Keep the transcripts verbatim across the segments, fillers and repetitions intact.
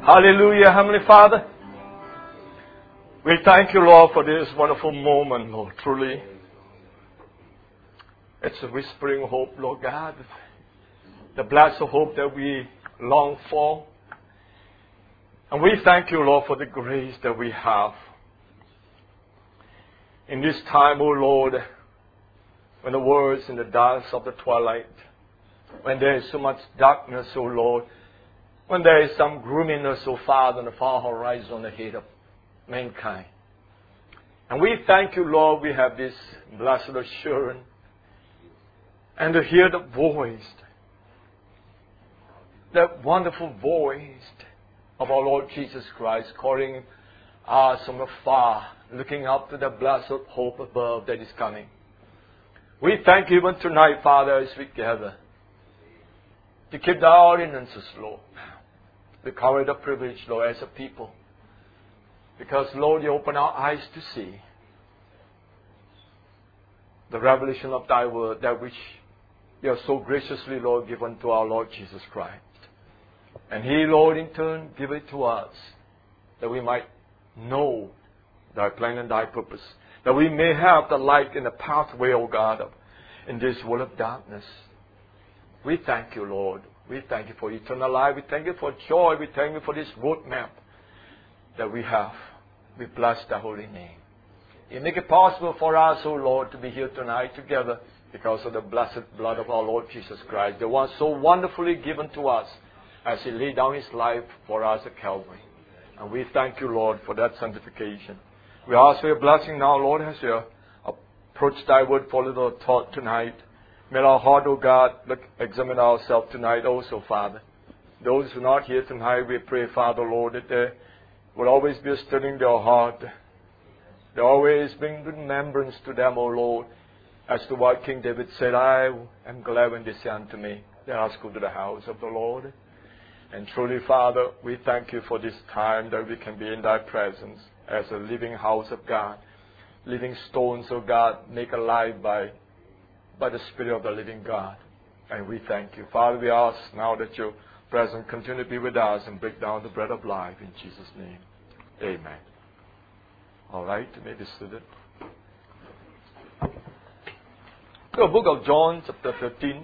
Hallelujah, Heavenly Father. We thank you, Lord, for this wonderful moment, Lord, truly. It's a whispering hope, Lord God. The blessed hope that we long for. And we thank you, Lord, for the grace that we have. In this time, O Lord, when the world is in the darkness of the twilight, when there is so much darkness, O Lord, when there is some gloominess, O Father, on the far horizon ahead of mankind. And we thank you, Lord, we have this blessed assurance and to hear the voice, that wonderful voice of our Lord Jesus Christ calling us from afar, looking up to the blessed hope above that is coming. We thank you even tonight, Father, as we gather, to keep the ordinances, Lord. We cover the privilege, Lord, as a people. Because, Lord, you open our eyes to see the revelation of thy word, that which you have so graciously, Lord, given to our Lord Jesus Christ. And He, Lord, in turn, give it to us, that we might know thy plan and thy purpose. That we may have the light in the pathway, O God, in this world of darkness. We thank you, Lord. We thank you for eternal life. We thank you for joy. We thank you for this roadmap that we have. We bless the holy name. You make it possible for us, O Lord, to be here tonight together because of the blessed blood of our Lord Jesus Christ, the one so wonderfully given to us as He laid down His life for us at Calvary. And we thank you, Lord, for that sanctification. We ask for your blessing now, Lord, as you approach thy word for a little thought tonight. May our heart, O God, look, examine ourselves tonight also, Father. Those who are not here tonight, we pray, Father, Lord, that there will always be a stirring in their heart. There always bring remembrance to them, O Lord, as to what King David said, I am glad when they say unto me, let us go to the house of the Lord. And truly, Father, we thank you for this time that we can be in thy presence as a living house of God. Living stones, O God, make alive by by the Spirit of the living God. And we thank you. Father, we ask now that your presence continue to be with us and break down the bread of life in Jesus' name. Amen. All right, you may be seated. The book of John, chapter thirteen.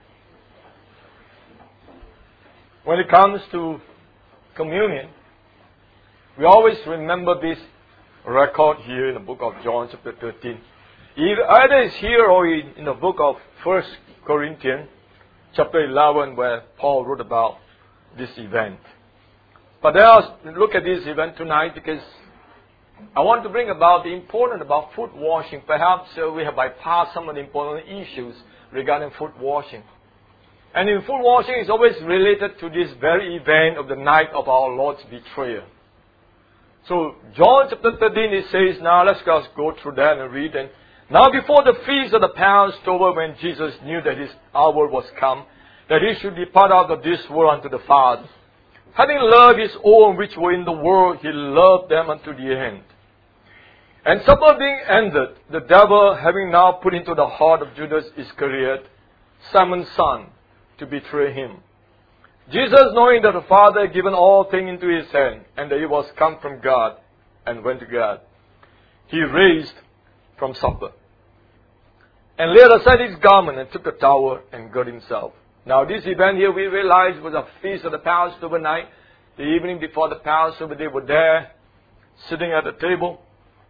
When it comes to communion, we always remember this record here in the book of John, chapter thirteen. Either it's here or in the book of First Corinthians, chapter eleven, where Paul wrote about this event. But let us look at this event tonight because I want to bring about the important about foot washing. Perhaps uh, we have bypassed some of the important issues regarding foot washing. And in foot washing is always related to this very event of the night of our Lord's betrayal. So John chapter thirteen, it says, now let's just go through that and read. And now before the feast of the Passover, when Jesus knew that His hour was come, that He should depart out of this world unto the Father, having loved His own which were in the world, He loved them unto the end. And supper being ended, the devil having now put into the heart of Judas Iscariot, Simon's son, to betray Him. Jesus, knowing that the Father had given all things into His hand, and that He was come from God, and went to God, He raised from supper, and laid aside His garment, and took a towel, and girded Himself. Now this event here, we realize, was a feast of the Passover night. The evening before the Passover, they were there, sitting at the table,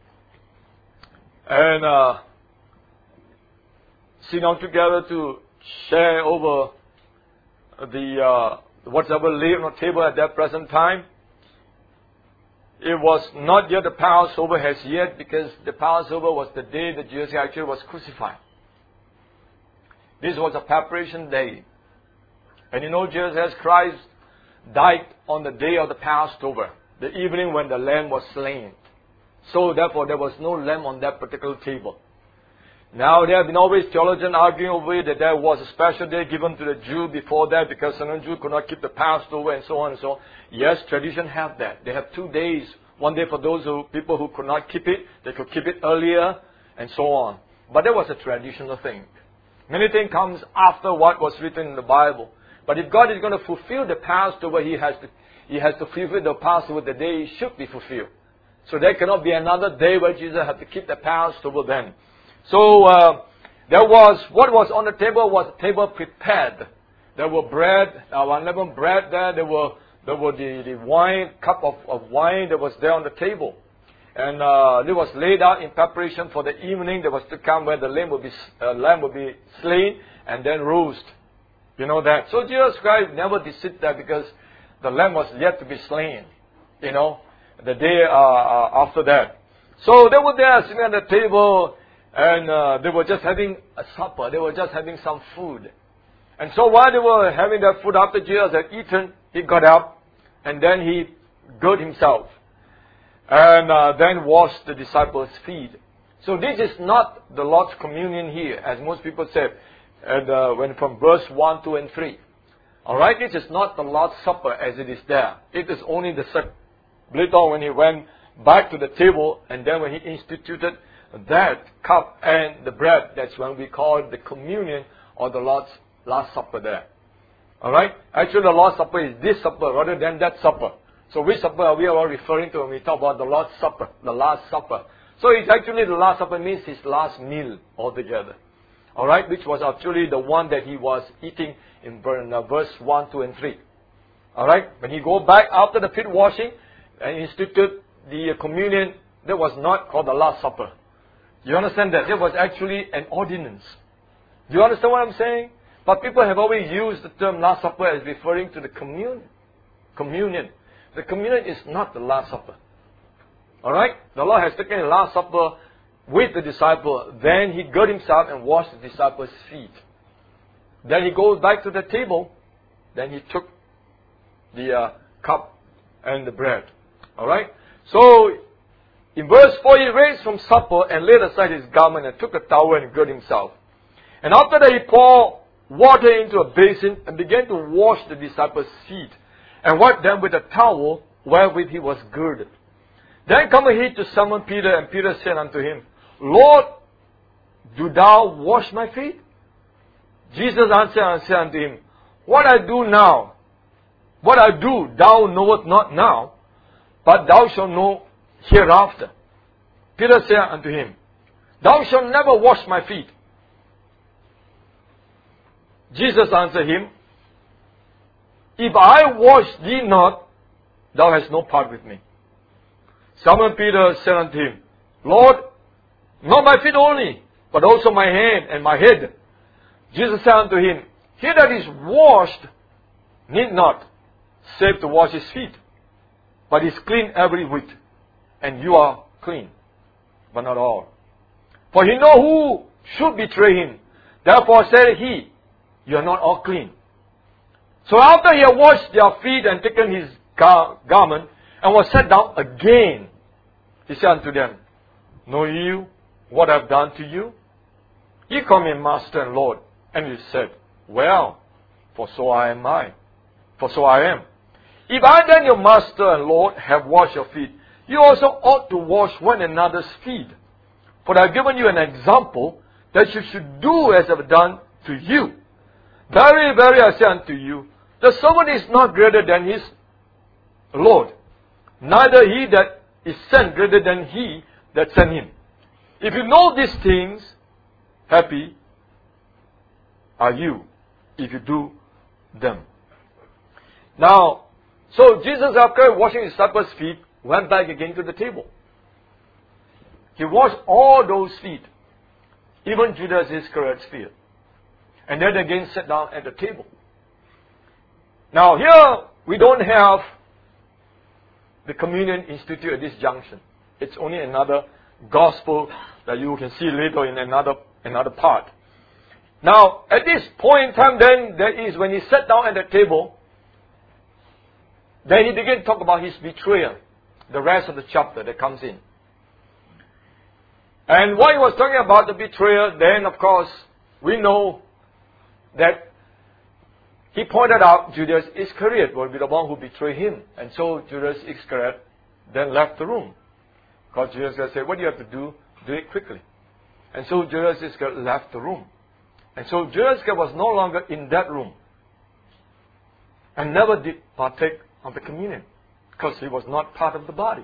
and uh, sitting down together to share over the uh, whatever lay on the table at that present time. It was not yet the Passover as yet, because the Passover was the day that Jesus actually was crucified. This was a preparation day. And you know, Jesus Christ died on the day of the Passover, the evening when the lamb was slain. So therefore there was no lamb on that particular table. Now there have been always theologians arguing over it that there was a special day given to the Jew before that because certain Jews could not keep the Passover and so on and so on. Yes, tradition have that. They have two days. One day for those who, people who could not keep it, they could keep it earlier and so on. But that was a traditional thing. Many things comes after what was written in the Bible. But if God is going to fulfill the Passover, He has to, he has to fulfill the Passover the day it should be fulfilled. So there cannot be another day where Jesus had to keep the Passover then. So uh, there was, what was on the table was a table prepared. There were bread, uh, unleavened bread there. There were, there were the, the wine, cup of, of wine that was there on the table. And uh, it was laid out in preparation for the evening that was to come, where the lamb would be, uh, lamb would be slain and then roast. You know that. So Jesus Christ never did sit there because the lamb was yet to be slain. You know, the day uh, uh, after that. So they were there sitting at the table, and uh, they were just having a supper. They were just having some food. And so while they were having that food, after Jesus had eaten, he got up and then he girded himself and uh, then washed the disciples' feet. So this is not the Lord's communion here, as most people said, and uh, when from verse one, two, and three. All right, this is not the Lord's Supper as it is there. It is only the supper. Later on, when he went back to the table, and then when he instituted that cup and the bread, that's when we call it the communion or the Lord's Last Supper there. All right? Actually, the Lord's Supper is this supper rather than that supper. So which supper are we all referring to when we talk about the Lord's Supper, the Last Supper? So it's actually the Last Supper means his last meal altogether. All right? Which was actually the one that he was eating in verse one, two, and three. All right? When he go back after the feet washing and instituted the communion, that was not called the Last Supper. You understand that? It was actually an ordinance. Do you understand what I'm saying? But people have always used the term Last Supper as referring to the communion. Communion. The communion is not the Last Supper. Alright? The Lord has taken the Last Supper with the disciple. Then he girded himself and washed the disciples' feet. Then he goes back to the table. Then he took the uh, cup and the bread. Alright? So, in verse four, he raised from supper and laid aside his garment and took a towel and girded himself. And after that he poured water into a basin and began to wash the disciples' feet and wiped them with a towel wherewith he was girded. Then cometh he to Simon Peter, and Peter said unto him, Lord, do thou wash my feet? Jesus answered and said unto him, What I do now, what I do thou knowest not now, but thou shalt know hereafter. Peter said unto him, Thou shalt never wash my feet. Jesus answered him, If I wash thee not, thou hast no part with me. Simon Peter said unto him, Lord, not my feet only, but also my hand and my head. Jesus said unto him, He that is washed need not, save to wash his feet, but is clean every whit, and you are clean, but not all. For he know who should betray him. Therefore said he, You are not all clean. So after he had washed their feet and taken his gar- garment and was sat down again, he said unto them, Know you what I have done to you? Ye call me Master and Lord. And he said, Well, for so I am I. For so I am. If I then, your Master and Lord, have washed your feet, you also ought to wash one another's feet. For I have given you an example that you should do as I have done to you. Very, very, I say unto you, the servant is not greater than his Lord, neither he that is sent greater than he that sent him. If you know these things, happy are you if you do them. Now, so Jesus, after washing his disciples' feet, went back again to the table. He washed all those feet, even Judas Iscariot's feet. And then again sat down at the table. Now here, we don't have the communion institute at this junction. It's only another gospel that you can see later in another, another part. Now, at this point in time then, that is when he sat down at the table, then he began to talk about his betrayal. The rest of the chapter that comes in. And while he was talking about the betrayal, then of course, we know that he pointed out Judas Iscariot will be the one who betrayed him. And so Judas Iscariot then left the room. Because Judas said, what do you have to do? Do it quickly. And so Judas Iscariot left the room. And so Judas Iscariot was no longer in that room. And never did partake of the communion because he was not part of the body.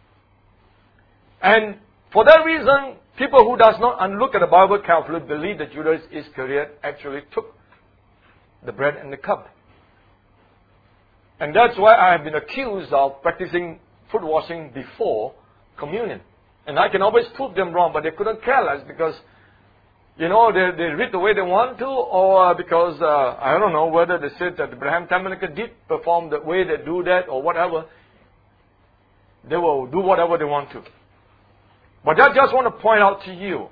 And for that reason, people who does not look at the Bible carefully believe that Judas Iscariot actually took the bread and the cup. And that's why I have been accused of practicing foot washing before communion. And I can always prove them wrong, but they couldn't care less because, you know, they, they read the way they want to, or because, uh, I don't know whether they said that the Abraham Tabernacle did perform the way they do that or whatever. They will do whatever they want to. But I just want to point out to you,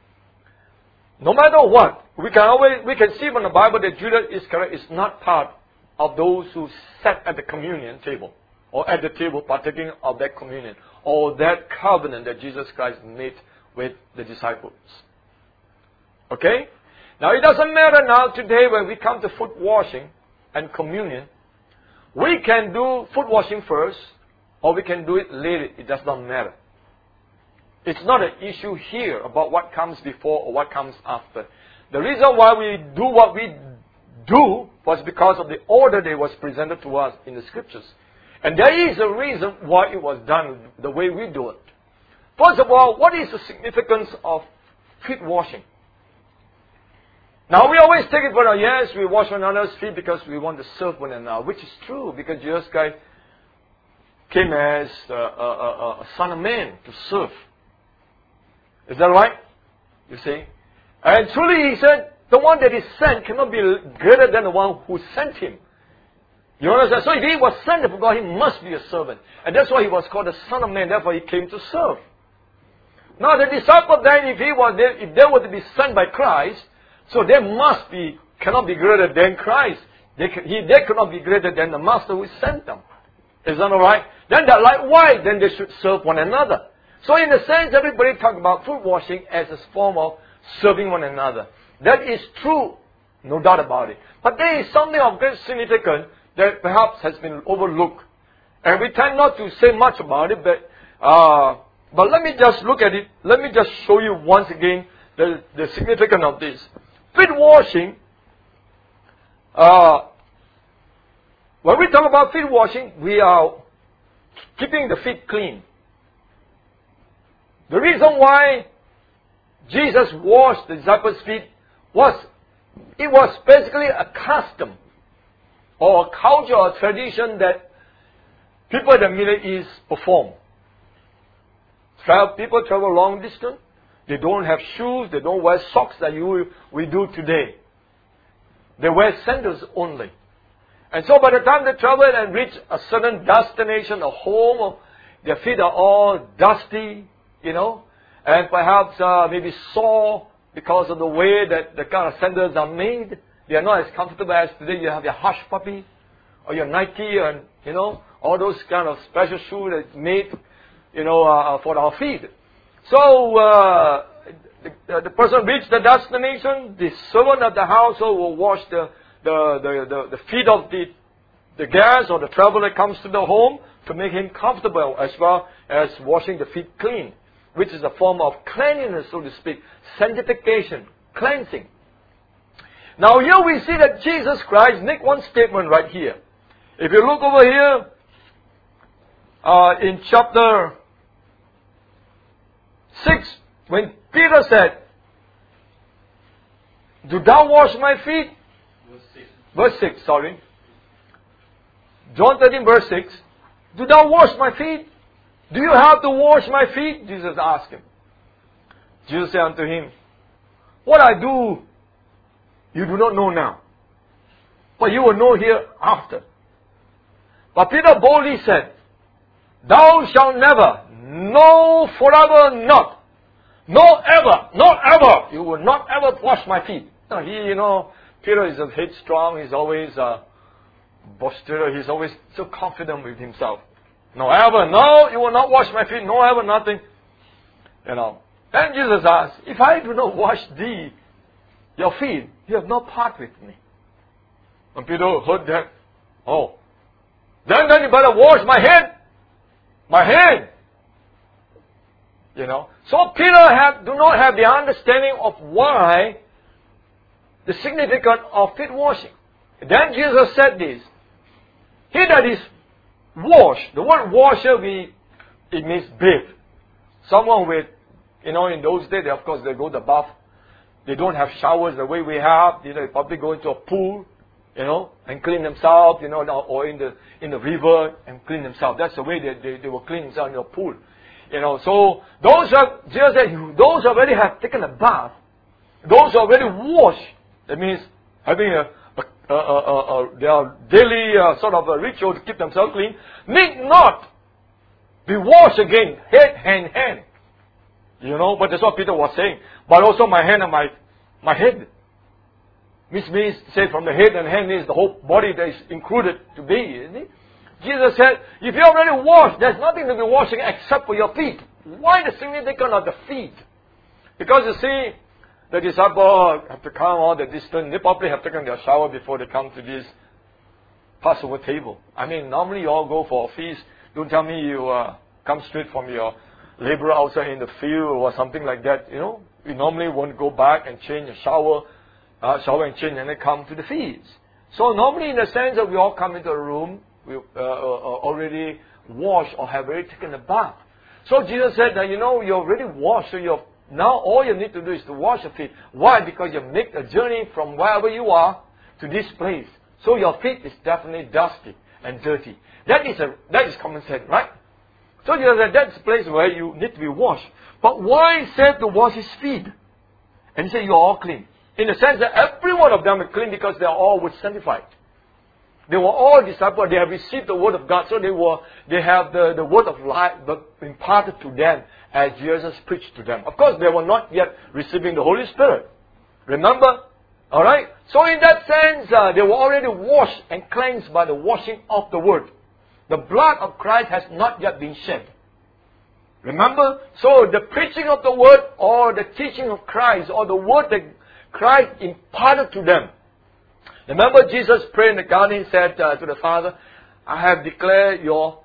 no matter what, we can always, we can see from the Bible that Judas Iscariot is not part of those who sat at the communion table, or at the table partaking of that communion, or that covenant that Jesus Christ made with the disciples. Okay? Now it doesn't matter now today when we come to foot washing and communion. We can do foot washing first, or we can do it later. It does not matter. It's not an issue here about what comes before or what comes after. The reason why we do what we do was because of the order that was presented to us in the Scriptures. And there is a reason why it was done the way we do it. First of all, what is the significance of feet washing? Now we always take it for, oh, yes, we wash one another's feet because we want to serve one another, which is true because Jesus Christ came as a, a, a, a son of man to serve. Is that right? You see? And truly he said, the one that is sent cannot be greater than the one who sent him. You understand? So if he was sent from God, he must be a servant. And that's why he was called the Son of Man. Therefore he came to serve. Now the disciples then, if he was there, if they were to be sent by Christ, so they must be, cannot be greater than Christ. They, he, they cannot be greater than the Master who sent them. Is that alright? Then that likewise, then they should serve one another. So in a sense, everybody talk about foot washing as a form of serving one another. That is true, no doubt about it. But there is something of great significance that perhaps has been overlooked. And we tend not to say much about it, but uh, but let me just look at it. Let me just show you once again the, the significance of this. Feet washing, uh, when we talk about feet washing, we are keeping the feet clean. The reason why Jesus washed the disciples' feet was, it was basically a custom or a culture or tradition that people in the Middle East perform. Travel, people travel long distance. They don't have shoes. They don't wear socks that you, we do today. They wear sandals only. And so by the time they travel and reach a certain destination, a home, their feet are all dusty, you know, and perhaps uh, maybe sore because of the way that the kind of sandals are made. They are not as comfortable as today. You have your Hush Puppy or your Nike and, you know, all those kind of special shoes that's made, you know, uh, for our feet. So uh, the, the person reached the destination. The servant of the household will wash the the, the, the, the feet of the, the guest or the traveler that comes to the home to make him comfortable, as well as washing the feet clean, which is a form of cleanliness, so to speak, sanctification, cleansing. Now here we see that Jesus Christ make one statement right here. If you look over here, uh, in chapter six, when Peter said, "Do thou wash my feet?" Verse six. Verse six, sorry. John thirteen, verse six. "Do thou wash my feet? Do you have to wash my feet?" Jesus asked him. Jesus said unto him, "What I do, you do not know now, but you will know hereafter." But Peter boldly said, "Thou shalt never, no, forever not, no ever, not ever, you will not ever wash my feet." Now, he, you know, Peter is headstrong, he's always uh, boisterous, he's always so confident with himself. "No ever, no, you will not wash my feet, no ever, nothing." You know. Then Jesus asked, "If I do not wash thee, your feet, you have no part with me." When Peter heard that, oh, then, then you better wash my head, my hand. You know. So Peter had, do not have the understanding of why, the significance of feet washing. Then Jesus said this, "He that is wash. The word wash here, we, it means bathe. Someone with, you know, in those days, they, of course, they go to the bath. They don't have showers the way we have. You know, they probably go into a pool, you know, and clean themselves, you know, or in the in the river and clean themselves. That's the way they, they, they will clean themselves in the pool. You know, so those are, Jesus said, those who already have taken a bath, those who already washed, that means having a, a, a, a, a their daily uh, sort of a ritual to keep themselves clean, need not be washed again, head, hand, hand. You know, but that's what Peter was saying. But also my hand and my, my head. Which means, say, from the head and hand means the whole body that is included to be, isn't it? Jesus said, if you already washed, there's nothing to be washing except for your feet. Why the significance of the feet? Because you see, the disciples have to come all the distance. They probably have taken their shower before they come to this Passover table. I mean, normally you all go for a feast. Don't tell me you uh, come straight from your labor outside in the field or something like that. You know, we normally won't go back and change a shower, uh, shower and change and then come to the feast. So normally in the sense that we all come into a room, we uh, uh, already washed or have already taken a bath. So Jesus said that, you know, you're already washed, so you're, now all you need to do is to wash your feet. Why? Because you make a journey from wherever you are to this place. So your feet is definitely dusty and dirty. That is a that is common sense, right? So Jesus said that's the place where you need to be washed. But why he said to wash his feet? And he said you're all clean. In the sense that every one of them are clean because they are all were sanctified. They were all disciples. They have received the word of God. So they were, they have the, the word of life imparted to them as Jesus preached to them. Of course, they were not yet receiving the Holy Spirit. Remember? Alright? So in that sense, uh, they were already washed and cleansed by the washing of the word. The blood of Christ has not yet been shed. Remember? So the preaching of the word or the teaching of Christ or the word that Christ imparted to them. Remember Jesus prayed in the garden, he said uh, to the Father, I have declared your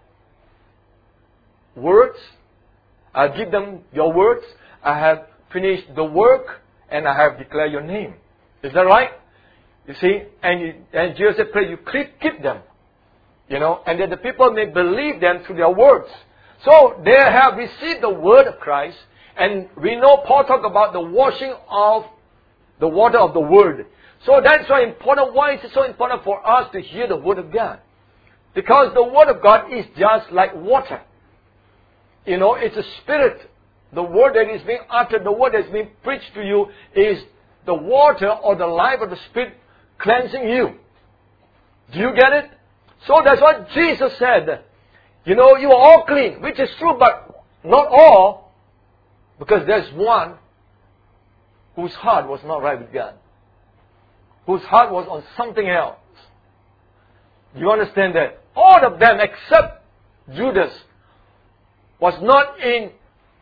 words. I give them your words. I have finished the work and I have declared your name. Is that right? You see? And, you, and Jesus said, pray you keep, keep them. You know, and that the people may believe them through their words. So they have received the word of Christ. And we know Paul talked about the washing of the water of the word. So that's why important. Why is it so important for us to hear the word of God? Because the word of God is just like water. You know, it's a spirit. The word that is being uttered, the word that is being preached to you is the water or the life of the Spirit cleansing you. Do you get it? So that's what Jesus said. You know, you are all clean, which is true, but not all, because there's one whose heart was not right with God. Whose heart was on something else. You understand that? All of them except Judas was not in,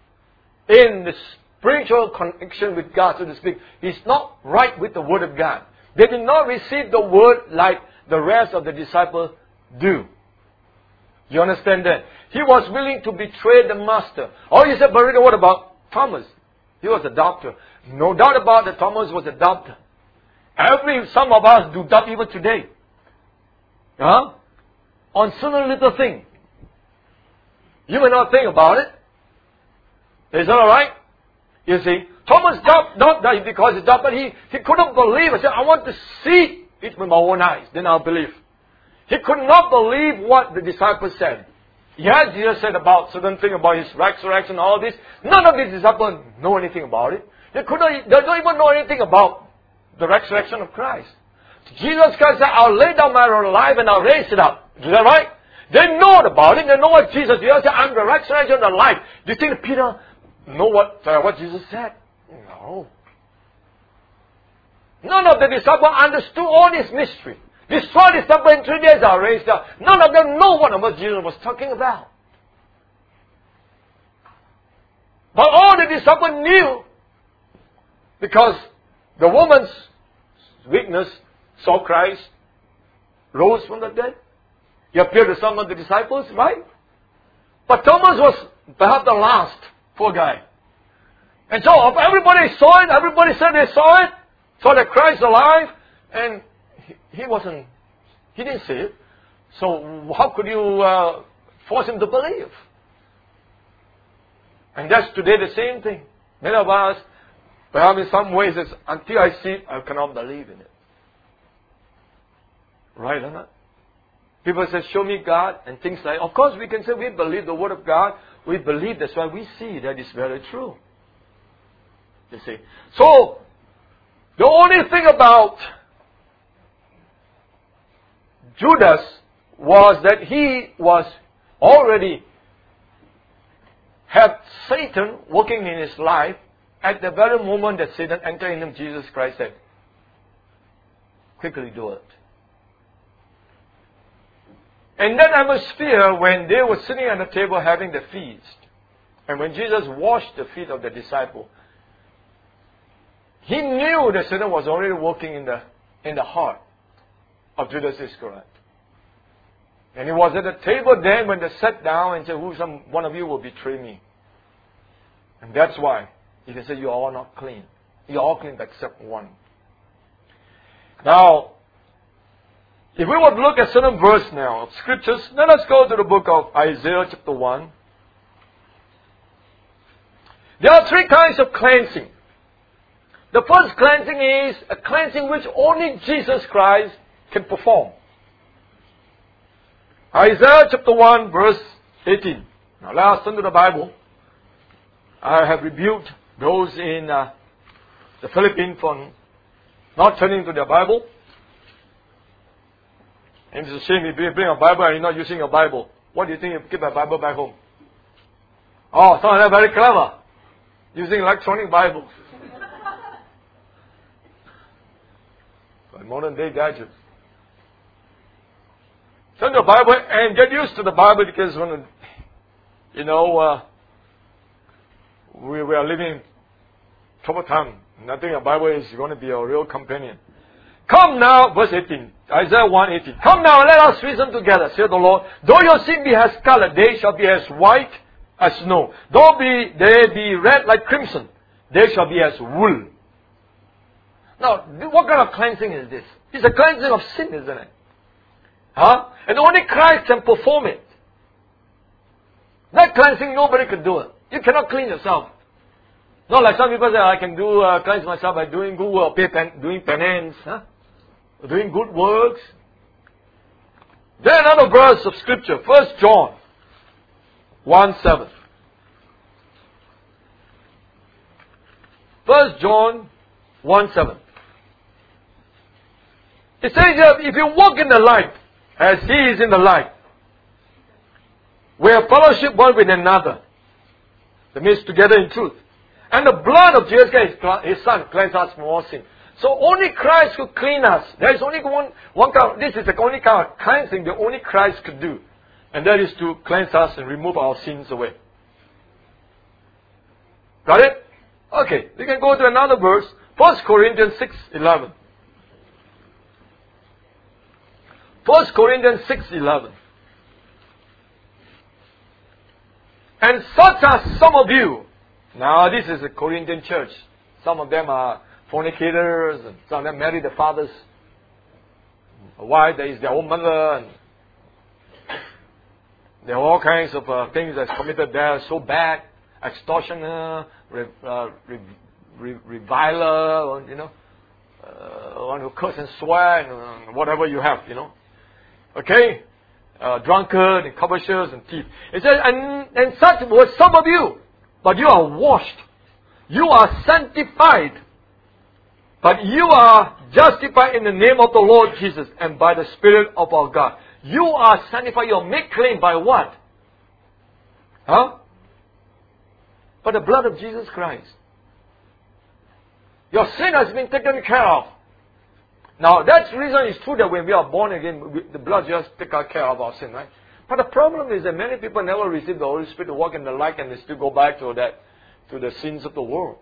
in the spiritual connection with God, so to speak. He's not right with the Word of God. They did not receive the Word like the rest of the disciples do. You understand that? He was willing to betray the Master. Oh, you said, but what about Thomas? He was a doctor. No doubt about that Thomas was a doctor. Every, some of us do that even today. Huh? On certain little thing. You may not think about it. Is that alright? You see, Thomas doubted not that because he doubted, but he, he couldn't believe. He said, I want to see it with my own eyes, then I'll believe. He could not believe what the disciples said. Yes, Jesus said about certain thing about his resurrection and all this. None of the disciples know anything about it. They could not, they don't even know anything about the resurrection of Christ. Jesus Christ said, I'll lay down my life and I'll raise it up. Is that right? They know about it. They know what Jesus did. Said, I'm the resurrection and the life. Do you think Peter know what, uh, what Jesus said? No. None of the disciples understood all this mystery. Destroy this temple in three days, I'll raise it up. None of them know what Jesus was talking about. But all the disciples knew, because the woman's weakness saw Christ, rose from the dead. He appeared to some of the disciples, right? But Thomas was perhaps the last, poor guy. And so everybody saw it, everybody said they saw it, saw that Christ alive, and he, he wasn't, he didn't see it. So how could you uh, force him to believe? And that's today the same thing. Many of us, perhaps in some ways, it's, until I see it, I cannot believe in it. Right or not? People say, show me God, and things like, of course we can say we believe the Word of God. We believe, that's why we see that it's very true. You see. So, the only thing about Judas was that he was already had Satan working in his life at the very moment that Satan entered in him. Jesus Christ said, quickly do it. In that atmosphere, when they were sitting at the table having the feast, and when Jesus washed the feet of the disciple, he knew that Satan was already working in the in the heart of Judas Iscariot. And he was at the table then when they sat down and said, "Who some one of you will betray me?" And that's why he can say, "You are all not clean. You are all clean except one." Now, if we were to look at certain verse now of scriptures, let us go to the book of Isaiah chapter one. There are three kinds of cleansing. The first cleansing is a cleansing which only Jesus Christ can perform. Isaiah chapter one verse eighteen. Now let us turn to the Bible. I have rebuked those in uh, the Philippines for not turning to their Bible. And it's a shame if you bring a Bible and you're not using your Bible. What do you think if you keep a Bible back home? Oh, some of them are very clever. Using electronic Bibles. But modern day gadgets. Turn to the Bible and get used to the Bible, because when, you know, uh, we, we are living in trouble time. And I think the Bible is going to be a real companion. Come now, verse eighteen, Isaiah one eighteen. Come now, let us reason together, saith the Lord. Though your sin be as scarlet, they shall be as white as snow. Though be, they be red like crimson, they shall be as wool. Now, what kind of cleansing is this? It's a cleansing of sin, isn't it? Huh? And only Christ can perform it. That cleansing, nobody can do it. You cannot clean yourself. Not like some people say, I can do uh, cleanse myself by doing good work, doing penance, huh? Doing good works. Then another verse of scripture, First John one seven. First John one seven. It says that if you walk in the light, as He is in the light, we have fellowship one with another. That means together in truth. And the blood of Jesus Christ, His Son, cleanses us from all sin. So only Christ could clean us. There is only one, one kind of, this is the only kind of cleansing that only Christ could do. And that is to cleanse us and remove our sins away. Got it? Okay, we can go to another verse. First Corinthians six eleven. First Corinthians six eleven. And such are some of you. Now this is a Corinthian church. Some of them are fornicators, and some of them marry their father's wife that is their own mother, and there are all kinds of uh, things that's committed there, so bad. Extortioner, re, uh, re, re, reviler, you know, uh, one who curse and swear, and uh, whatever you have, you know. Okay? Uh, drunkard, and covetous, and thief. It says, and, and such were some of you, but you are washed. You are sanctified. But you are justified in the name of the Lord Jesus and by the Spirit of our God. You are sanctified. You are made clean by what? Huh? By the blood of Jesus Christ. Your sin has been taken care of. Now, that's the reason it's true that when we are born again, we, the blood just takes care of our sin, right? But the problem is that many people never receive the Holy Spirit to walk in the light, and they still go back to that, to the sins of the world.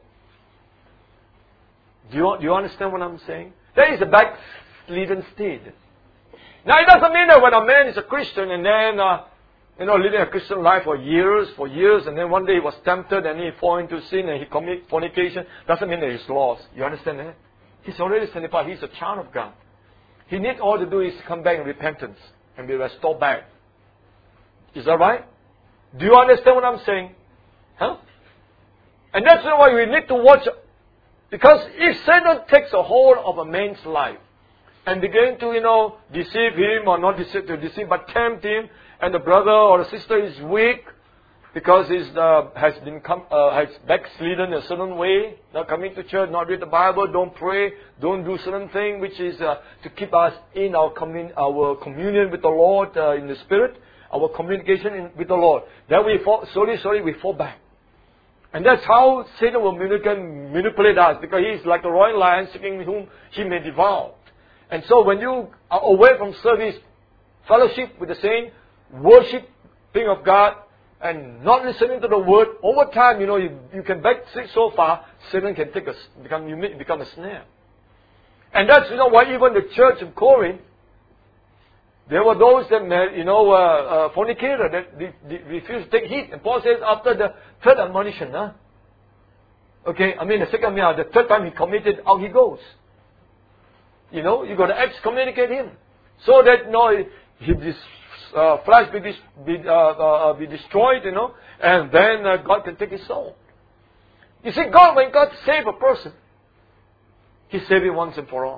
Do you, do you understand what I'm saying? That is a backslidden state. Now, it doesn't mean that when a man is a Christian and then, uh, you know, living a Christian life for years, for years, and then one day he was tempted and he fall into sin and he commit fornication, doesn't mean that he's lost. You understand that? He's already sanctified. He's a child of God. He needs all to do is come back in repentance and be restored back. Is that right? Do you understand what I'm saying? Huh? And that's why we need to watch. Because if Satan takes a hold of a man's life and begin to, you know, deceive him or not deceive, to deceive, but tempt him, and the brother or the sister is weak because he's uh, has been come, uh, has backslidden a certain way, not coming to church, not read the Bible, don't pray, don't do certain thing which is uh, to keep us in our commun- our communion with the Lord uh, in the Spirit, our communication in, with the Lord. Then we fall, slowly, slowly we fall back. And that's how Satan will manipulate, manipulate us, because he is like a roaring lion seeking whom he may devour. And so when you are away from service, fellowship with the saint, worshiping of God, and not listening to the word, over time, you know, you, you can backslide so far, Satan can take a, become, you may become a snare. And that's, you know, why even the church of Corinth, there were those that, you know, uh, uh, fornicator that they, they refused to take heed. And Paul says after the third admonition, huh? Okay, I mean the second, yeah, the third time he committed, out he goes. You know, you got to excommunicate him. So that, you know, he, this uh, flesh be, dis, be, uh, uh, be destroyed, you know, and then uh, God can take his soul. You see, God, when God saves a person, He saves him once and for all.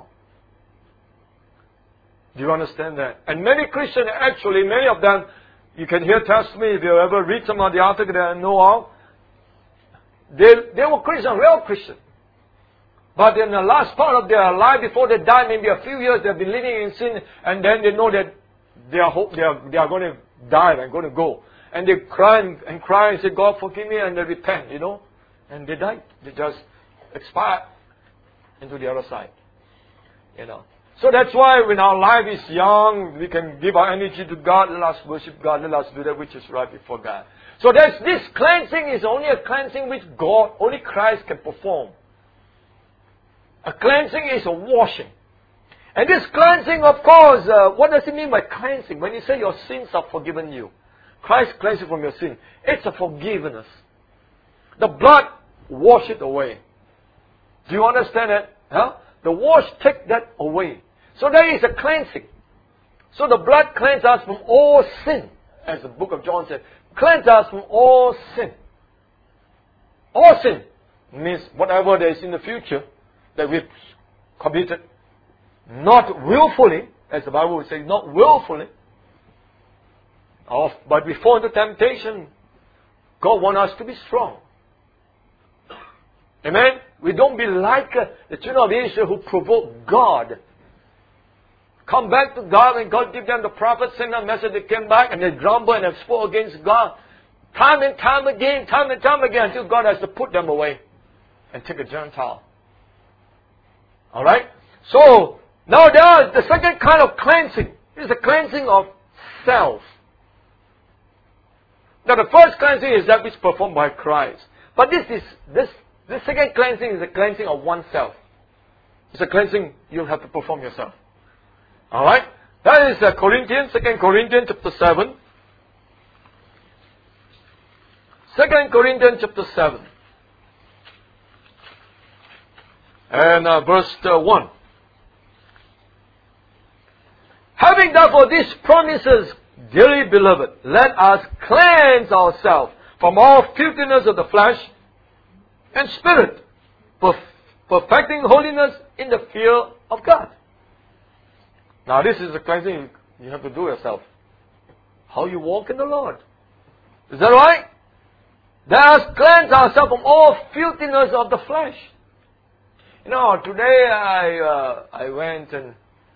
Do you understand that? And many Christians, actually, many of them, you can hear testimony, if you ever read some of the articles that I know of, they, they were Christian, real Christian. But in the last part of their life, before they die, maybe a few years, they've been living in sin, and then they know that they are, hope, they are, they are going to die, they're going to go. And they cry and, and cry and say, God forgive me, and they repent, you know. And they died. They just expired into the other side. You know. So that's why when our life is young, we can give our energy to God. Let us worship God. Let us do that which is right before God. So that's, this cleansing is only a cleansing which God, only Christ can perform. A cleansing is a washing. And this cleansing, of course, uh, what does it mean by cleansing? When you say your sins are forgiven you, Christ cleansed you from your sin. It's a forgiveness. The blood wash it away. Do you understand it? Huh? The wash take that away. So there is a cleansing. So the blood cleanses us from all sin. As the book of John said, cleanse us from all sin. All sin means whatever there is in the future that we've committed. Not willfully, as the Bible would say, not willfully. Or, but we fall into temptation. God wants us to be strong. Amen? We don't be like uh, the children of Israel who provoked God. Come back to God and God give them the prophet, send a message, they came back and they grumbled and they spoke against God. Time and time again, time and time again, until God has to put them away and take a Gentile. Alright? So, now there is the second kind of cleansing. This is the cleansing of self. Now the first cleansing is that which is performed by Christ. But this is, this The second cleansing is a cleansing of oneself. It's a cleansing you'll have to perform yourself. Alright? That is uh, Corinthians, Second Corinthians chapter seven. Second Corinthians chapter seven. And uh, verse uh, one. Having therefore these promises, dearly beloved, let us cleanse ourselves from all filthiness of the flesh and spirit, perf- perfecting holiness in the fear of God. Now this is the cleansing you have to do yourself. How you walk in the Lord. Is that right? Let us cleanse ourselves from all filthiness of the flesh. You know, today I uh, I went and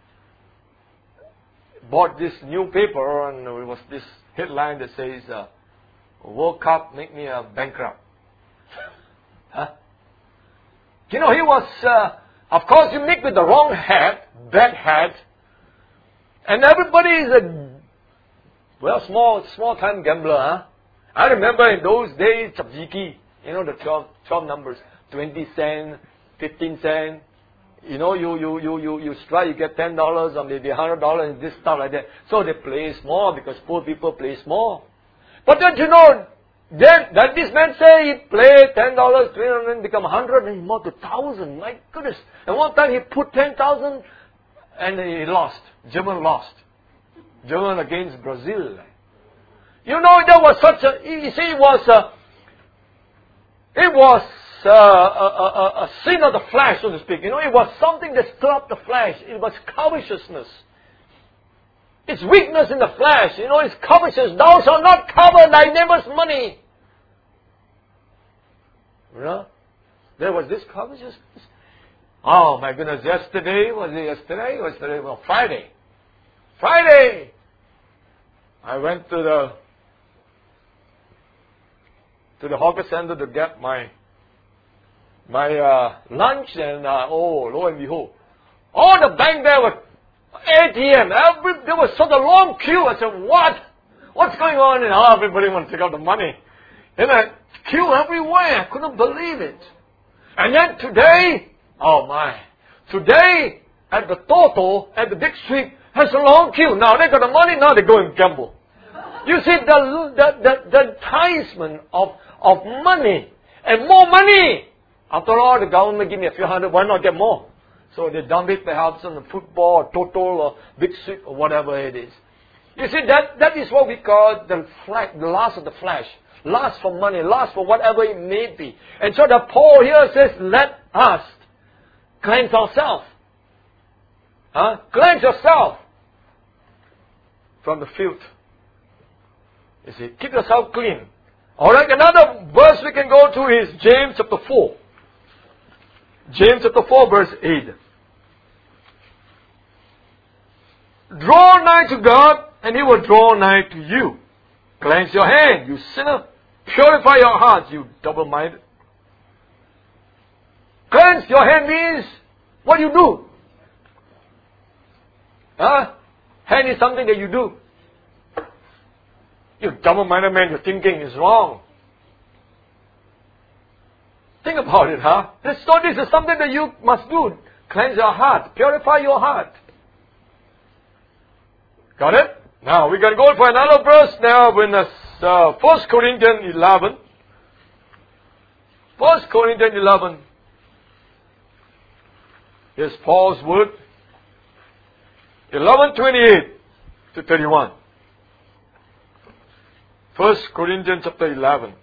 bought this new paper, and it was this headline that says, uh, World Cup make me a bankrupt. Huh? You know, he was, uh, of course, you mix with the wrong hat, bad hat, and everybody is a, well, small, small time gambler, huh? I remember in those days, Chapjiki, you know, the twelve, twelve numbers, twenty cent, fifteen cent, you know, you, you, you, you, you strike, you get ten dollars or maybe one hundred dollars and this stuff like that. So they play small because poor people play small. But don't you know, then, that this man say he played ten dollars, three hundred, and become one hundred, and he more to one thousand. My goodness. And one time he put ten thousand, and he lost. German lost. Germany against Brazil. You know, there was such a, you see, it was a, it was a, a, a, a sin of the flesh, so to speak. You know, it was something that stirred up the flesh. It was covetousness. It's weakness in the flesh. You know, it's covetousness. Thou shalt not covet thy neighbor's money. You know? There was this covetousness. Oh my goodness, yesterday, was it yesterday? Was yesterday? Well, Friday. Friday! I went to the to the hawker center to get my my uh, lunch, and uh, oh, lo and behold, all the bank there were A T M. Every, there was such a long queue. I said, what? What's going on? And oh, everybody wants to take out the money. And a queue everywhere. I couldn't believe it. And yet today, oh my, today at the Toto, at the Big Street, has a long queue. Now they got the money, now they go and gamble. You see, the, the, the, the enticement of, of money and more money. After all, the government give me a few hundred, why not get more? So they dump it perhaps on the football or Toto or Big Street or whatever it is. You see, that, that is what we call the, flesh, the lust of the flesh. Lust for money, lust for whatever it may be. And so the Paul here says, let us cleanse ourselves. Huh? Cleanse yourself from the filth. You see, keep yourself clean. Alright, another verse we can go to is James chapter four. James chapter four verse eight. Draw nigh to God, and He will draw nigh to you. Cleanse your hand, you sinner. Purify your heart, you double-minded. Cleanse your hand means what you do. Huh? Hand is something that you do. You double-minded man, your thinking is wrong. Think about it, huh? This, so this is something that you must do. Cleanse your heart. Purify your heart. Got it? Now, we're going to go for another verse now in uh, First Corinthians eleven. First Corinthians eleven. Here's Paul's word. eleven twenty-eight to thirty-one. First Corinthians chapter eleven.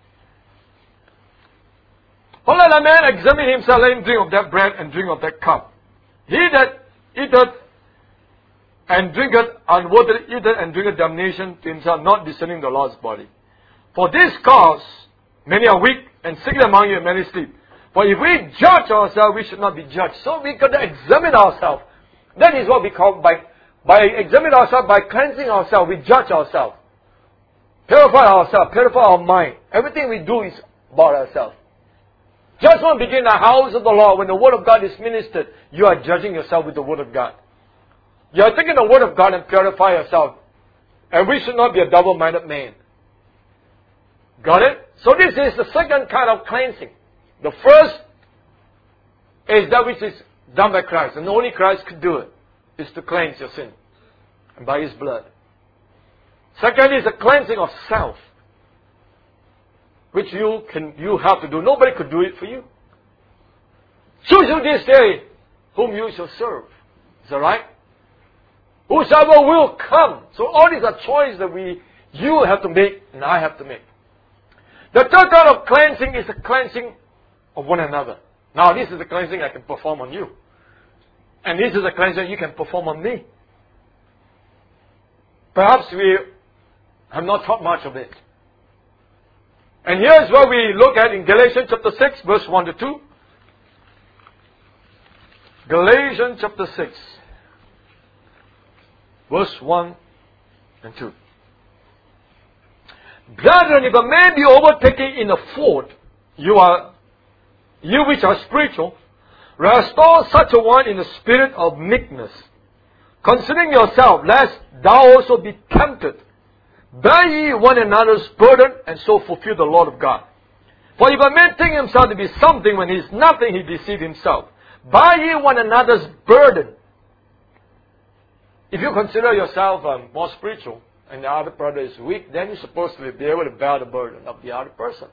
But let a man examine himself, let him drink of that bread and drink of that cup. He that eateth and drinketh unworthily, eateth and drinketh damnation to himself, not discerning the Lord's body. For this cause many are weak, and sick among you, and many sleep. For if we judge ourselves, we should not be judged. So we got to examine ourselves. That is what we call by by examining ourselves, by cleansing ourselves, we judge ourselves. Purify ourselves, purify our mind. Everything we do is about ourselves. Judgment begins in the house of the Lord. When the Word of God is ministered, you are judging yourself with the Word of God. You are taking the Word of God and purify yourself. And we should not be a double-minded man. Got it? So this is the second kind of cleansing. The first is that which is done by Christ. And only Christ could do it. Is to cleanse your sin. And by His blood. Second is the cleansing of self. Which you can you have to do. Nobody could do it for you. Choose you this day whom you shall serve. Is that right? Whosoever will come. So all these are choices that we you have to make and I have to make. The third kind of cleansing is the cleansing of one another. Now this is the cleansing I can perform on you. And this is the cleansing you can perform on me. Perhaps we have not taught much of it. And here's what we look at in Galatians chapter six, verse one to two. Galatians chapter six, verse one and two. Brethren, if a man be overtaken in a fault, you are, you which are spiritual, restore such a one in the spirit of meekness, considering yourself, lest thou also be tempted. Bear ye one another's burden, and so fulfill the law of God. For if a man think himself to be something when he is nothing, he deceives himself. Bear ye one another's burden. If you consider yourself um, more spiritual, and the other brother is weak, then you're supposed to be able to bear the burden of the other person.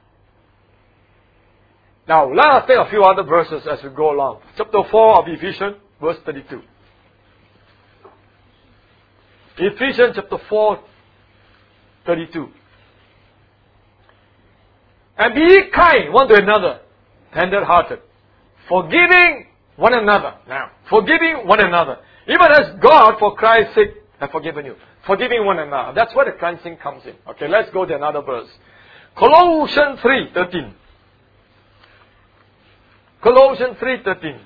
Now, let us take a few other verses as we go along. Chapter four of Ephesians, verse thirty-two. Ephesians chapter four, thirty-two. And be kind one to another, tender-hearted, forgiving one another. Now, forgiving one another. Even as God, for Christ's sake, has forgiven you. Forgiving one another. That's where the cleansing comes in. Okay, let's go to another verse. Colossians three, thirteen. Colossians three, thirteen.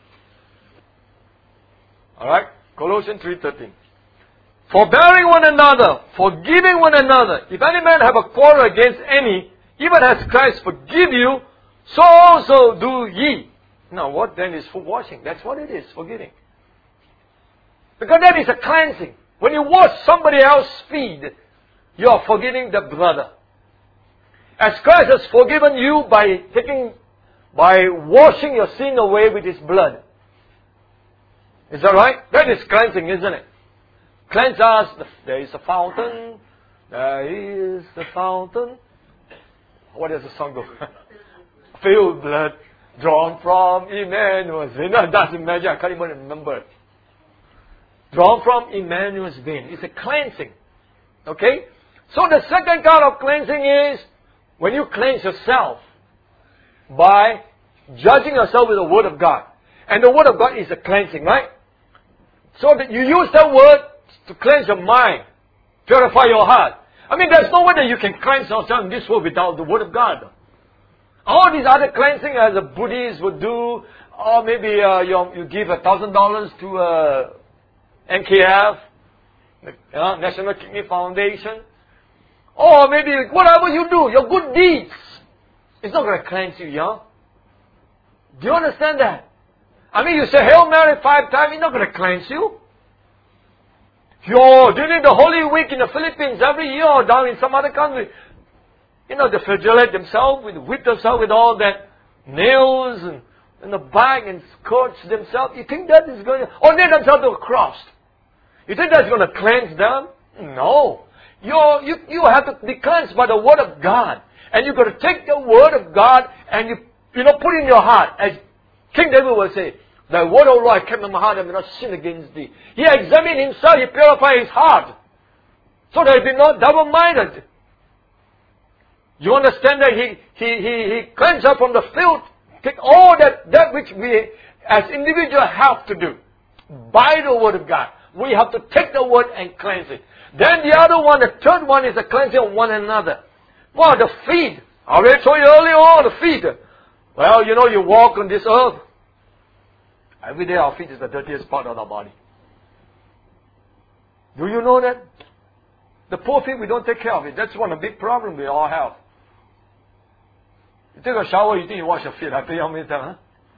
Alright? Colossians three, thirteen. Forbearing one another, forgiving one another. If any man have a quarrel against any, even as Christ forgive you, so also do ye. Now what then is for washing? That's what it is, forgiving. Because that is a cleansing. When you wash somebody else's feet, you are forgiving the brother. As Christ has forgiven you by taking, by washing your sin away with His blood. Is that right? That is cleansing, isn't it? Cleanse us. There is a fountain. There is the fountain. What does the song go? Filled blood drawn from Emmanuel's vein. No, it doesn't matter. I can't even remember it. Drawn from Emmanuel's vein. It's a cleansing. Okay? So the second kind of cleansing is when you cleanse yourself by judging yourself with the Word of God. And the Word of God is a cleansing, right? So that you use that Word to cleanse your mind, purify your heart. I mean, there's no way that you can cleanse yourself in this world without the Word of God. All these other cleansing as the Buddhists would do, or maybe uh, you, you give a thousand dollars to uh, N K F, the uh, National Kidney Foundation, or maybe whatever you do, your good deeds, it's not going to cleanse you, yeah? Do you understand that? I mean, you say Hail Mary five times, it's not going to cleanse you. Yo, during the Holy Week in the Philippines every year or down in some other country, you know, they flagellate themselves, with, whip themselves with all that nails and in the back and scourge themselves. You think that is going to, or nail themselves to a cross. You think that's going to cleanse them? No. You're, you you have to be cleansed by the Word of God. And you've got to take the Word of God and you, you know, put it in your heart. As King David will say, Thy word, O Lord, I kept in my heart, I may not sin against thee. He examined himself, he purified his heart, so that he be not double-minded. You understand that he, he, he, he cleansed us from the filth. Take all that, that which we as individuals have to do by the Word of God. We have to take the Word and cleanse it. Then the other one, the third one is the cleansing of one another. Well, the feet. I already told you earlier on, the feet. Well, you know, you walk on this earth. Every day our feet is the dirtiest part of our body. Do you know that? The poor feet, we don't take care of it. That's one of the big problems we all have. You take a shower, you think you wash your feet. I tell you how many times, huh?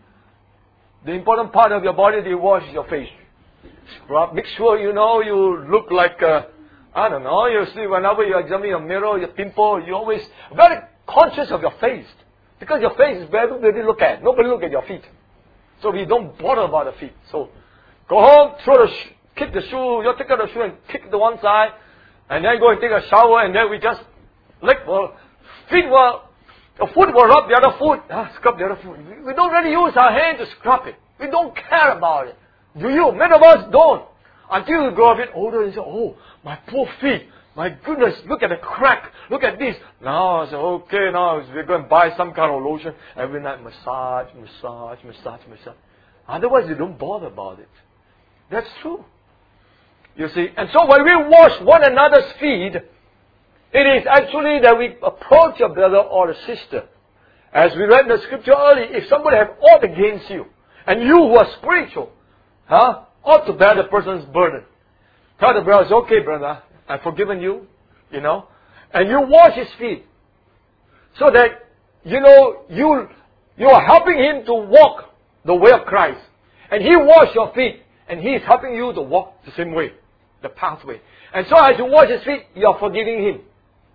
The important part of your body that you wash is your face. Scrub. Make sure you know you look like, uh, I don't know, you see whenever you examine your mirror, your pimple, you always very conscious of your face. Because your face is where everybody look at. Nobody look at your feet. So we don't bother about the feet. So go home, throw the sh- kick the shoe, you take out the shoe and kick the one side, and then go and take a shower, and then we just lick, well, feet will, the foot will rub the other foot, ah, scrub the other foot. We don't really use our hand to scrub it. We don't care about it. Do you? Many of us don't. Until you grow a bit older and say, oh, my poor feet. My goodness, look at the crack. Look at this. Now I say, okay, now we're going to buy some kind of lotion. Every night, massage, massage, massage, massage. Otherwise, you don't bother about it. That's true. You see, and so when we wash one another's feet, it is actually that we approach a brother or a sister. As we read in the scripture earlier, if somebody has ought against you, and you who are spiritual, huh, ought to bear the person's burden. Tell the brother, it's okay, brother, I've forgiven you, you know. And you wash his feet. So that, you know, you, you are helping him to walk the way of Christ. And he washed your feet. And he is helping you to walk the same way, the pathway. And so as you wash his feet, you are forgiving him.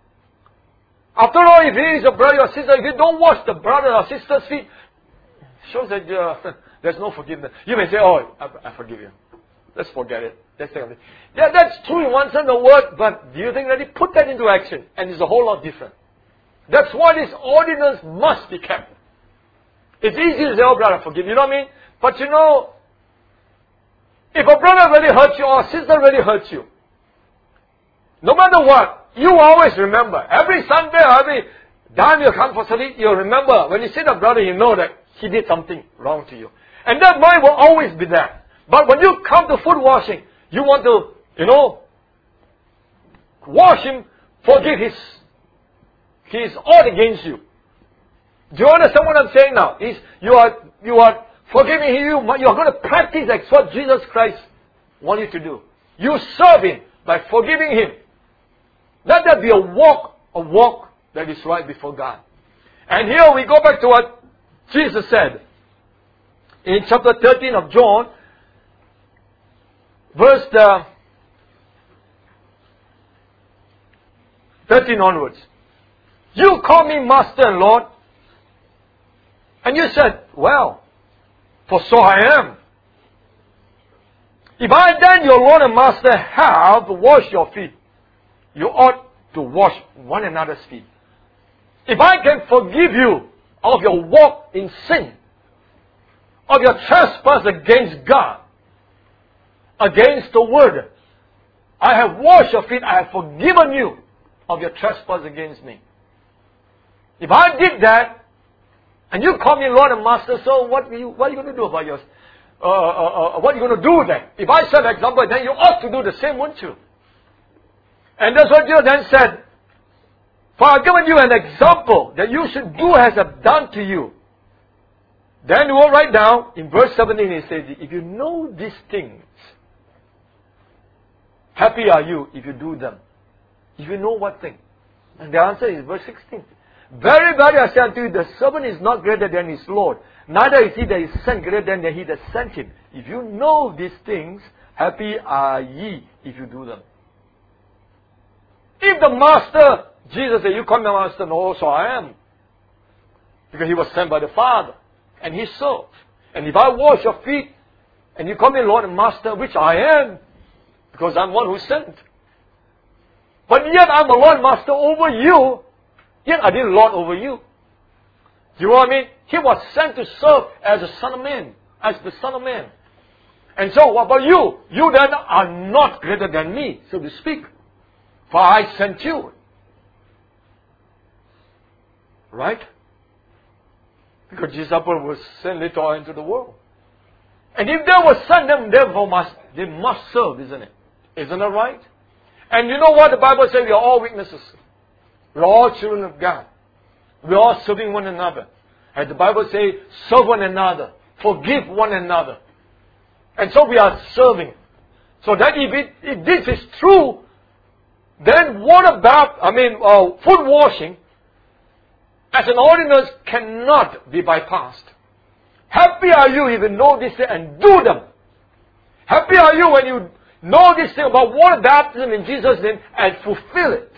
After all, if he is a brother or sister, if you don't wash the brother or sister's feet, it shows that uh, there's no forgiveness. You may say, oh, I, I forgive you. Let's forget it. Let's think of it. Yeah, that's true in one sense of the word, but do you think that he put that into action? And it's a whole lot different. That's why this ordinance must be kept. It's easy to say, oh brother, forgive you. You know what I mean? But you know, if a brother really hurts you or a sister really hurts you, No matter what, you always remember. Every Sunday, every time you come for study, you remember. When you see the brother, you know that he did something wrong to you. And that mind will always be there. But when you come to foot washing, you want to, you know, wash him, forgive his, his odd against you. Do you understand what I'm saying now? Is you are, you are forgiving him, you, you are going to practice like what Jesus Christ wants you to do. You serve him by forgiving him. Let that be a walk, a walk that is right before God. And here we go back to what Jesus said in chapter thirteen of John, verse uh, thirteen onwards. You call me Master and Lord, and you said, well, for so I am. If I then, your Lord and Master, have washed your feet, you ought to wash one another's feet. If I can forgive you of your walk in sin, of your trespass against God, against the Word, I have washed your feet, I have forgiven you of your trespass against me. If I did that, and you call me Lord and Master, so what are you, what are you going to do about yours? Uh, uh, uh, what are you going to do then? If I set an example, then you ought to do the same, wouldn't you? And that's what Jesus then said. For I've given you an example that you should do as I've done to you. Then you will write down, in verse seventeen, he says, if you know these things, happy are you if you do them. If you know what thing? And the answer is verse sixteen. Very, very, I say unto you, the servant is not greater than his Lord. Neither is he that is sent greater than he that sent him. If you know these things, happy are ye if you do them. If the master, Jesus said, you call me master, no, so I am. Because he was sent by the Father. And he served. And if I wash your feet, and you call me Lord and Master, which I am, because I'm one who sent. But yet I'm a Lord and Master over you, yet I didn't lord over you. Do you know what I mean? He was sent to serve as a Son of Man, as the Son of Man. And so, what about you? You then are not greater than me, so to speak. For I sent you. Right? Because Jesus was sent later on into the world. And if they were sent, then therefore must, they must serve, isn't it? Isn't that right? And you know what the Bible says? We are all witnesses. We are all children of God. We are all serving one another. And the Bible says, serve one another. Forgive one another. And so we are serving. So that if, it, if this is true, then what about, I mean, uh, foot washing as an ordinance cannot be bypassed. Happy are you if you know this thing and do them. Happy are you when you know this thing about water baptism in Jesus' name and fulfill it.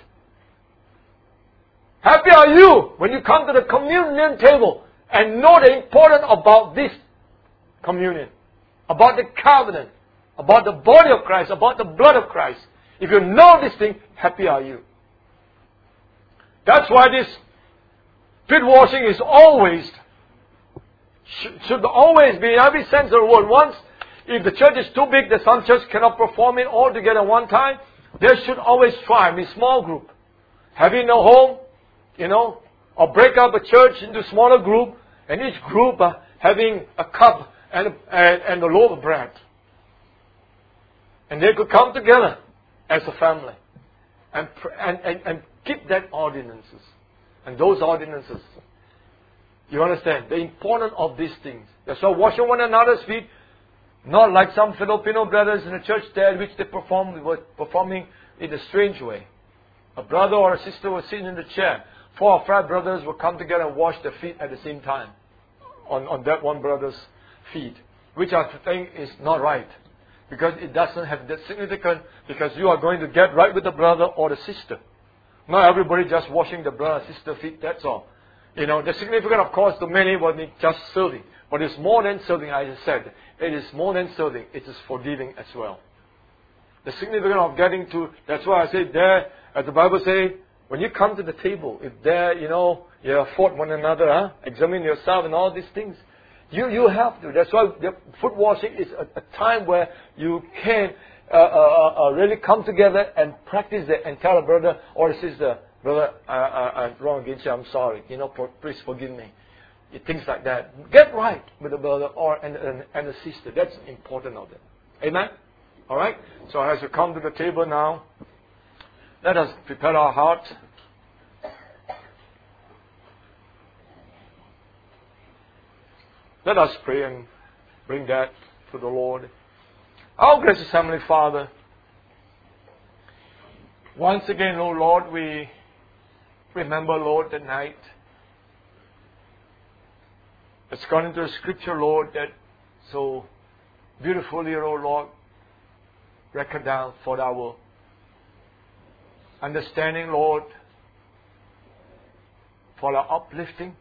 Happy are you when you come to the communion table and know the importance about this communion, about the covenant, about the body of Christ, about the blood of Christ. If you know this thing, happy are you. That's why this feet washing is always, should always be in every sense of the word. Once, if the church is too big that some church cannot perform it all together one time, they should always try in a small group. Having a home, you know, or break up a church into smaller group, and each group uh, having a cup and, and, and a loaf of bread. And they could come together as a family and, and, and, and keep that ordinances. And those ordinances, you understand, the importance of these things. That's why washing one another's feet, not like some Filipino brothers in the church there, which they perform, they were performing in a strange way. A brother or a sister was sitting in the chair. Four or five brothers would come together and wash their feet at the same time on, on that one brother's feet, which I think is not right. Because it doesn't have that significance, because you are going to get right with the brother or the sister. Not everybody just washing the brother or sister feet, that's all. You know, the significance, of course, to many will be just serving. But it's more than serving, as I said. It is more than serving. It is forgiving as well. The significance of getting to, that's why I say there, as the Bible says, when you come to the table, if there, you know, you have fought one another, huh? Examine yourself and all these things. You, you have to. That's why the foot washing is a, a time where you can uh, uh, uh, really come together and practice it and tell a brother or a sister, brother, uh, uh, I'm wrong against you, I'm sorry. You know, please forgive me. Things like that. Get right with the brother or and, and, and the sister. That's important of it. Amen? All right? So as we come to the table now, let us prepare our heart. Let us pray and bring that to the Lord. Our gracious Heavenly Father, once again, oh Lord, we remember, Lord, the night. It's gone into the Scripture, Lord, that so beautifully, oh Lord, record down for our understanding, Lord, for our uplifting.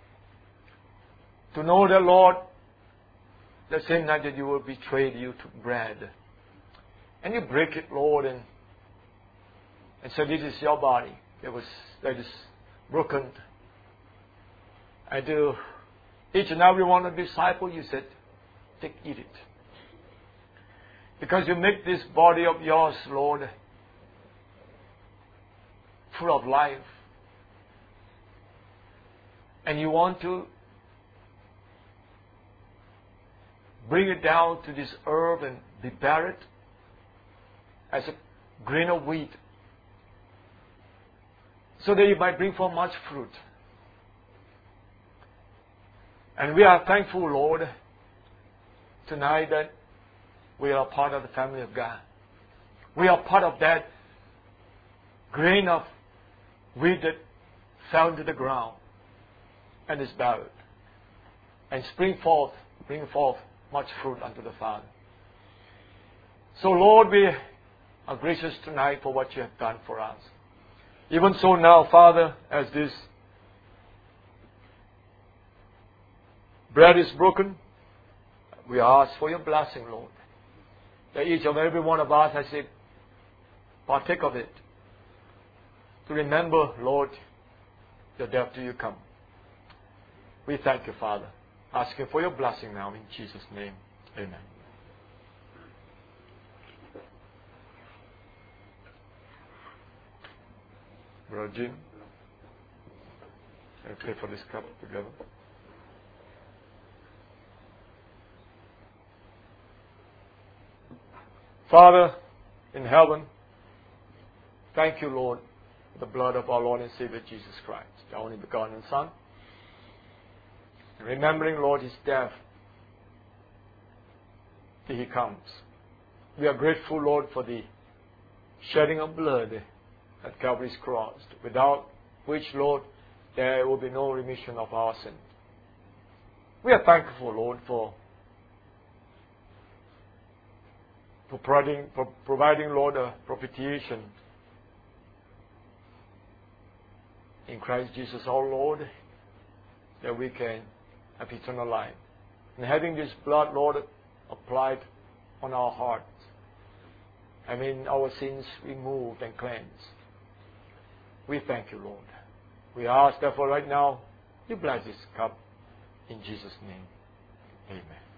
To know that, Lord, the same night that you will betray, you took bread. And you break it, Lord, and, and so this is your body that was that is broken. And to each and every one of the disciples, you said, take, eat it. Because you make this body of yours, Lord, full of life. And you want to bring it down to this herb and be buried as a grain of wheat, so that you might bring forth much fruit. And we are thankful, Lord, tonight that we are part of the family of God. We are part of that grain of wheat that fell into the ground and is buried, and spring forth, bring forth much fruit unto the Father. So, Lord, we are gracious tonight for what you have done for us. Even so now, Father, as this bread is broken, we ask for your blessing, Lord, that each and every one of us has said, partake of it, to remember, Lord, the day after you come. We thank you, Father. Asking for your blessing now in Jesus' name. Amen. Brother Jim, can we pray for this cup together? Father in heaven, thank you, Lord, for the blood of our Lord and Savior Jesus Christ, the only begotten Son. Remembering, Lord, His death till He comes. We are grateful, Lord, for the shedding of blood at Calvary's cross, without which, Lord, there will be no remission of our sin. We are thankful, Lord, for, for, providing, for providing, Lord, a propitiation in Christ Jesus our Lord, that we can have eternal life. And having this blood, Lord, applied on our hearts, I mean our sins removed and cleansed, we thank you, Lord. We ask, therefore, right now, you bless this cup in Jesus' name. Amen.